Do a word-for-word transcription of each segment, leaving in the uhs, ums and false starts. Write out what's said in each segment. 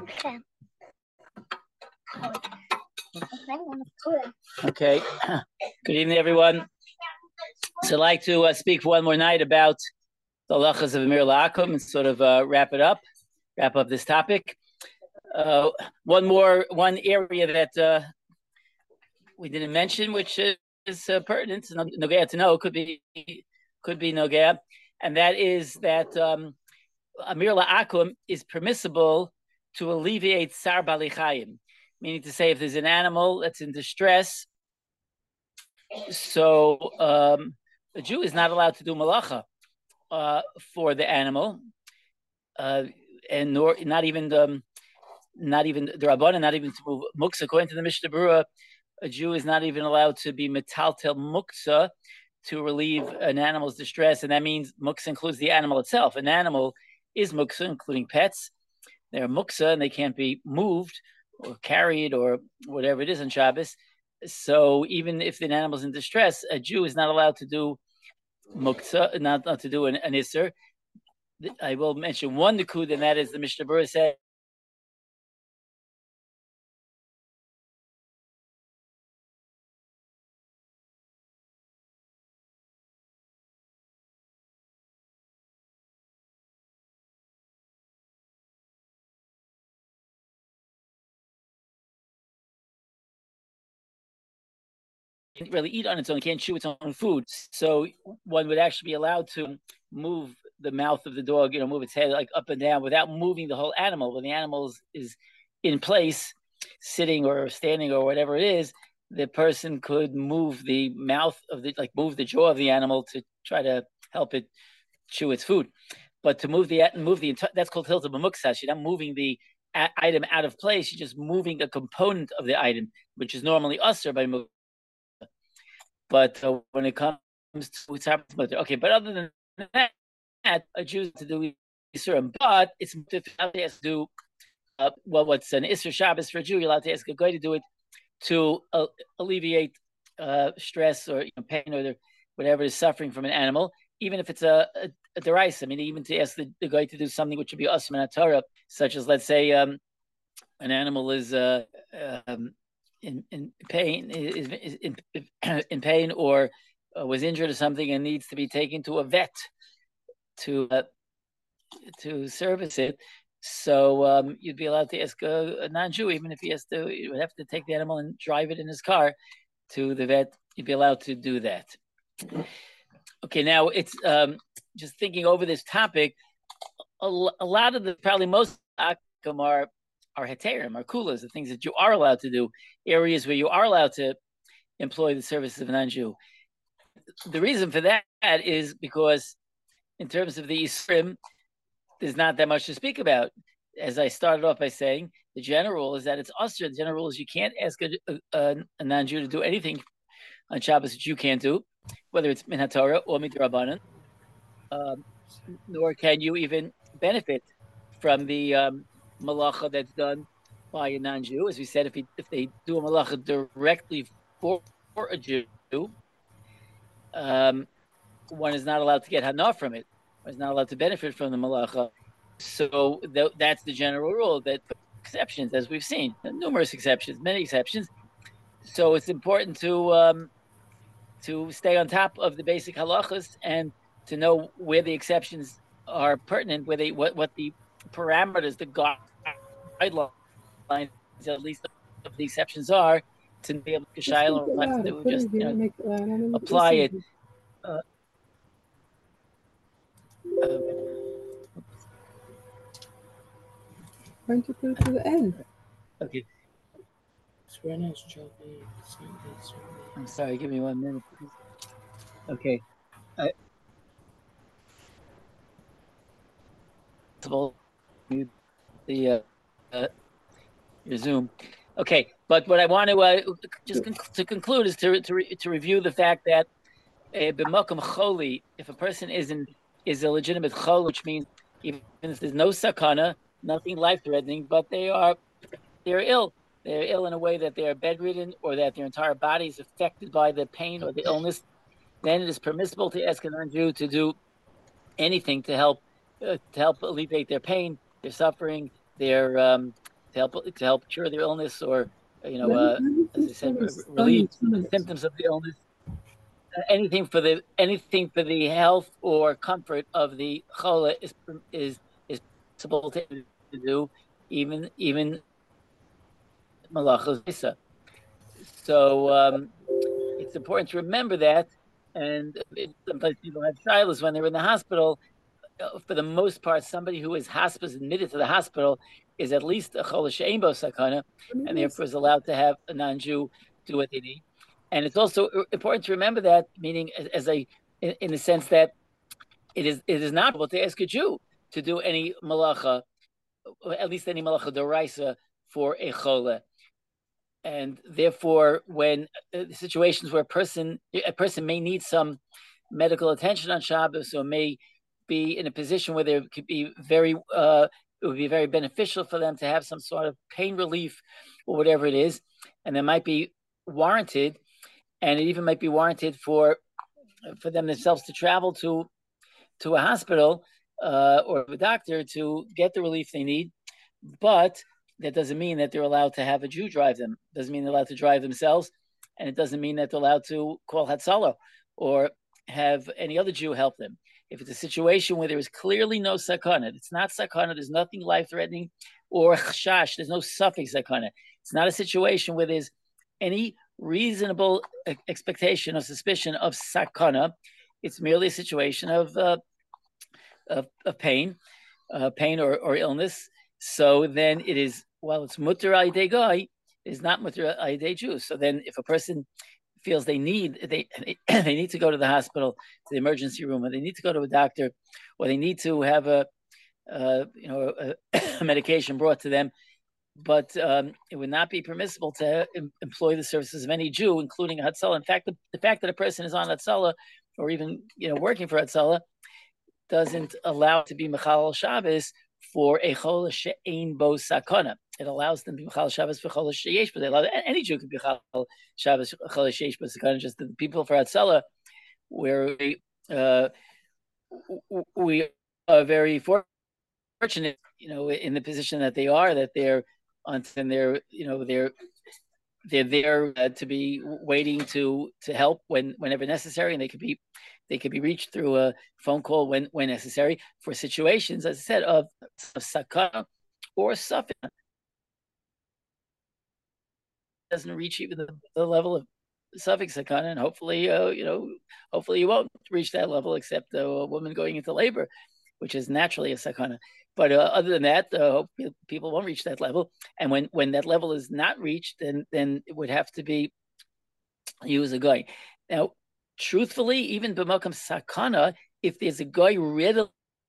Okay. Okay. Good evening, everyone. So I'd like to uh, speak for one more night about the halachas of Amir La'akum and sort of uh, wrap it up, wrap up this topic. Uh, one more, one area that uh, we didn't mention, which is uh, pertinent, nogea to know, could be, could be nogea, and that is that um, Amir La'akum is permissible to alleviate sar bali chayim, meaning to say if there's an animal that's in distress, so um, a Jew is not allowed to do malacha uh, for the animal, uh, and nor not even the, not even the Rabbanan, not even to move muksa. According to the Mishnah Berurah, a Jew is not even allowed to be metaltel muksa to relieve an animal's distress, and that means muksa includes the animal itself. An animal is muksa, including pets. They're muksa, and they can't be moved or carried or whatever it is on Shabbos. So even if the animal's in distress, a Jew is not allowed to do muktzah, not, not to do an, an isser. I will mention one nikud, and that is the Mishnah Berurah said, can't really eat on its own, can't chew its own food. So one would actually be allowed to move the mouth of the dog, you know, move its head like up and down without moving the whole animal. When the animal is in place, sitting or standing or whatever it is, the person could move the mouth of the, like move the jaw of the animal to try to help it chew its food. But to move the, move the, that's called hilta b'muksa. You're not moving the item out of place. You're just moving a component of the item, which is normally usher by muksa. But uh, when it comes to okay, but other than that, a Jew to do Yisurim, but it's to do uh, well. What's an Isser Shabbos for a Jew? You're allowed to ask a guy to do it to uh, alleviate uh, stress or you know, pain or the, whatever is suffering from an animal, even if it's a, a, a deraisa. I mean, even to ask the, the guy to do something which would be asma in Torah, such as let's say um, an animal is. Uh, um, In, in pain, is, is in, in pain, or uh, was injured or something, and needs to be taken to a vet to uh, to service it. So um, you'd be allowed to ask a, a non-Jew, even if he has to, you would have to take the animal and drive it in his car to the vet. You'd be allowed to do that. Okay, now it's um, just thinking over this topic. A, a lot of the, probably most akum are. Are heterim, are kulas, the things that you are allowed to do, areas where you are allowed to employ the services of a non-Jew. The reason for that is because in terms of the Yisrim, there's not that much to speak about. As I started off by saying, the general rule is that it's usher. The general rule is you can't ask a, a, a non-Jew to do anything on Shabbos that you can't do, whether it's min haTorah or midrabanan, um, nor can you even benefit from the um, malacha that's done by a non-Jew. As we said, if he, if they do a malacha directly for, for a Jew, um, one is not allowed to get hana from it. One is not allowed to benefit from the malacha. So th- that's the general rule. That exceptions, as we've seen, numerous exceptions, many exceptions. So it's important to um, to stay on top of the basic halachas and to know where the exceptions are pertinent, where they what what the parameters, the guidelines, at least of the exceptions are, to be able to shayla or to just you know, apply it. Uh, uh, Why don't you put it to the end? okay. I'm sorry. Give me one minute, please. Okay. I, the uh, uh, your Zoom. Okay, but what I want to uh, just conc- to conclude is to to, re- to review the fact that b'makom choli, if a person isn't is a legitimate chol, which means even if there's no sakana, nothing life threatening, but they are they're ill. They're ill in a way that they are bedridden or that their entire body is affected by the pain or the illness. Then it is permissible to ask a non-Jew to do anything to help uh, to help alleviate their pain, their suffering, their um, to help to help cure their illness, or you know, uh, as I said, relieve the symptoms of the illness. Anything for the anything for the health or comfort of the chola is is is possible to do, even even malachas. So um, it's important to remember that. And sometimes people have shilas when they're in the hospital. For the most part, somebody who is hospice admitted to the hospital is at least a chola she'ein bo sakana, and therefore is allowed to have a non-Jew do what they need. And it's also important to remember that, meaning as, as a, in, in the sense that it is it is not possible to ask a Jew to do any malacha, at least any malacha d'oraisa for a chola. And therefore, when uh, situations where a person a person may need some medical attention on Shabbos, or may be in a position where there could be very uh, it would be very beneficial for them to have some sort of pain relief or whatever it is, and that might be warranted. And it even might be warranted for for them themselves to travel to to a hospital uh, or a doctor to get the relief they need. But that doesn't mean that they're allowed to have a Jew drive them. It doesn't mean they're allowed to drive themselves, and it doesn't mean that they're allowed to call Hatzalah or have any other Jew help them. If it's a situation where there is clearly no sakana, it's not sakana, there's nothing life-threatening, or chashash, there's no suffix sakana. It's not a situation where there's any reasonable expectation or suspicion of sakana. It's merely a situation of uh, of, of pain, uh, pain or, or illness. So then it is, well, it's mutter ayidei goy, it is not mutter ayidei Jew. So then if a person feels they need they they need to go to the hospital, to the emergency room, or they need to go to a doctor, or they need to have a uh, you know a, a medication brought to them, but um, it would not be permissible to em- employ the services of any Jew, including Hatzalah. In fact, the, the fact that a person is on Hatzalah, or even you know working for Hatzalah, doesn't allow it to be Mechal Shabbos for a Chol she'ein bo sakana. It allows them to be Mechal Shabbos for Chol she'yesh, but they allow any Jew could be Mechal Shabbos for Chol she'yesh bo sakana. Just the people for Hatzalah, where we uh, we are very fortunate, you know, in the position that they are, that they're on, and they're you know they're they're there uh, to be waiting to to help when whenever necessary, and they could be they could be reached through a phone call when when necessary for situations, as I said, of, of sakana or suffix. Doesn't reach even the, the level of suffix sakana, and hopefully, uh, you know, hopefully you won't reach that level, except uh, a woman going into labor, which is naturally a sakana. But uh, other than that, uh, people won't reach that level. And when, when that level is not reached, then then it would have to be use a guy. Now, truthfully, even b'makam sakana, if there's a guy readily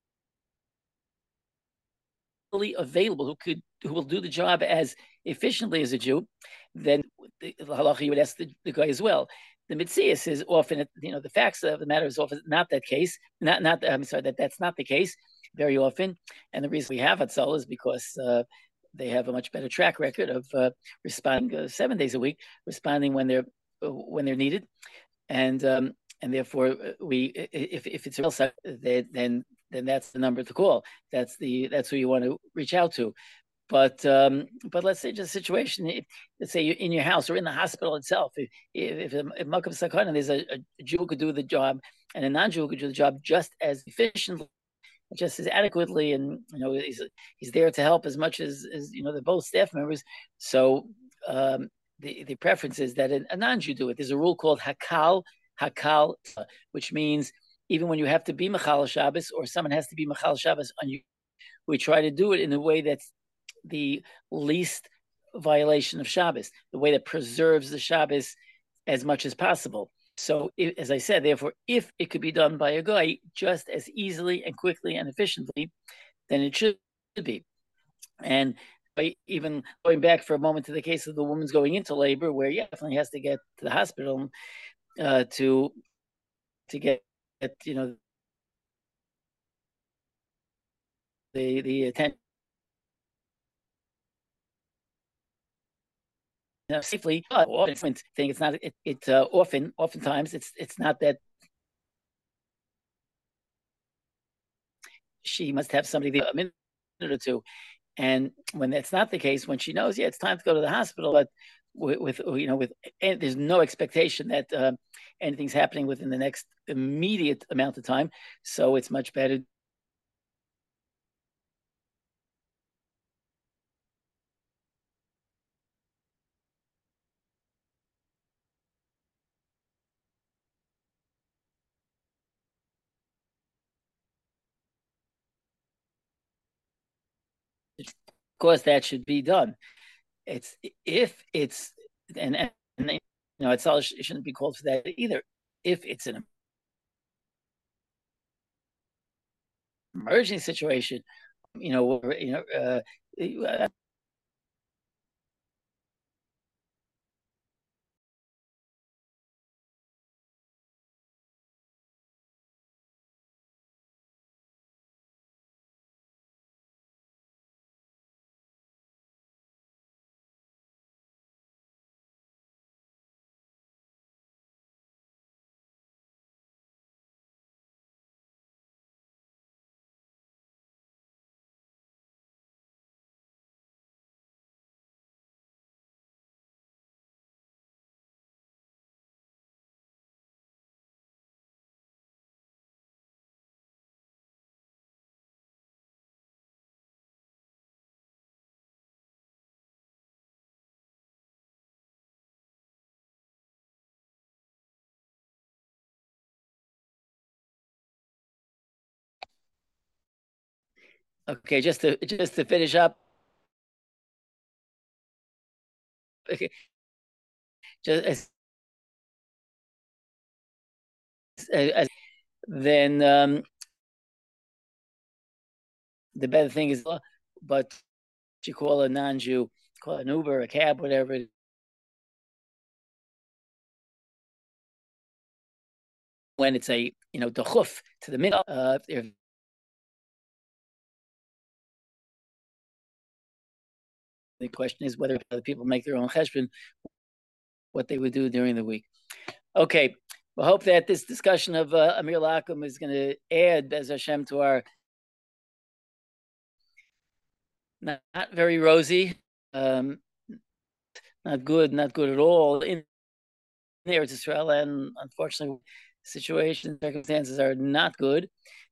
available who could who will do the job as efficiently as a Jew, then the halacha you would ask the, the guy as well. The mitzias is often, you know, the facts of the matter is often not that case. Not not I'm sorry that that's not the case very often. And the reason we have Hatzalah is because uh, they have a much better track record of uh, responding uh, seven days a week, responding when they're uh, when they're needed, and um, and therefore we if if it's a real suck, then then that's the number to call. That's the that's who you want to reach out to. But um, but let's say just a situation. If, let's say you're in your house or in the hospital itself. If if, if Makam Sakana, there's a, a Jew who could do the job and a non-Jew who could do the job just as efficiently, just as adequately, and you know he's he's there to help as much as as you know they're both staff members. So um, the the preference is that a, a non-Jew do it. There's a rule called Hakal Hakal, which means even when you have to be Mechal Shabbos or someone has to be Mechal Shabbos on you, we try to do it in a way that's the least violation of Shabbos, the way that preserves the Shabbos as much as possible. So, if, as I said, therefore, if it could be done by a guy just as easily and quickly and efficiently, then it should be. And by even going back for a moment to the case of the woman's going into labor, where yeah, definitely has to get to the hospital uh, to to get, you know, the the attention safely, but often thing it's not it, it uh, often oftentimes it's it's not that she must have somebody there a minute or two. And when that's not the case, when she knows, yeah, it's time to go to the hospital, but with, with you know, with and there's no expectation that uh, anything's happening within the next immediate amount of time, so it's much better. Of course, that should be done. It's if it's and, and you know, it's all it shouldn't be called for that either. If it's an emergency situation, you know, where, you know, uh, okay, just to just to finish up. Okay, just as, as then um, the better thing is, but you call a non-Jew, call an Uber, a cab, whatever. When it's a you know dachuf to the middle, uh, if the question is whether other people make their own cheshbon, what they would do during the week. Okay, we hope that this discussion of uh, Amir Lakum is going to add Bez Hashem to our not, not very rosy, um, not good, not good at all in Eretz Israel, and unfortunately, situations, circumstances are not good.